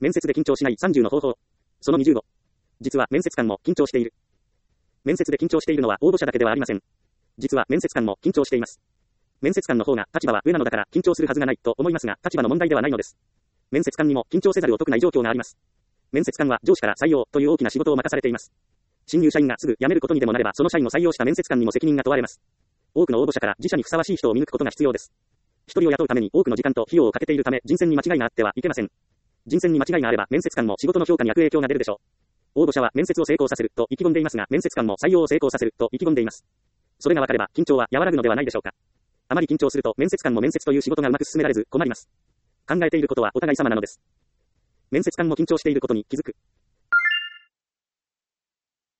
面接で緊張しない30の方法。その25。実は面接官も緊張している。面接で緊張しているのは応募者だけではありません。実は面接官も緊張しています。面接官の方が立場は上なのだから緊張するはずがないと思いますが、立場の問題ではないのです。面接官にも緊張せざるを得ない状況があります。面接官は上司から採用という大きな仕事を任されています。新入社員がすぐ辞めることにでもなれば、その社員を採用した面接官にも責任が問われます。多くの応募者から自社にふさわしい人を見抜くことが必要です。一人を雇うために多くの時間と費用をかけているため、人選に間違いがあってはいけません。人選に間違いがあれば、面接官も仕事の評価に悪影響が出るでしょう。応募者は面接を成功させると意気込んでいますが、面接官も採用を成功させると意気込んでいます。それが分かれば、緊張は和らぐのではないでしょうか。あまり緊張すると、面接官も面接という仕事がうまく進められず困ります。考えていることはお互い様なのです。面接官も緊張していることに気づく。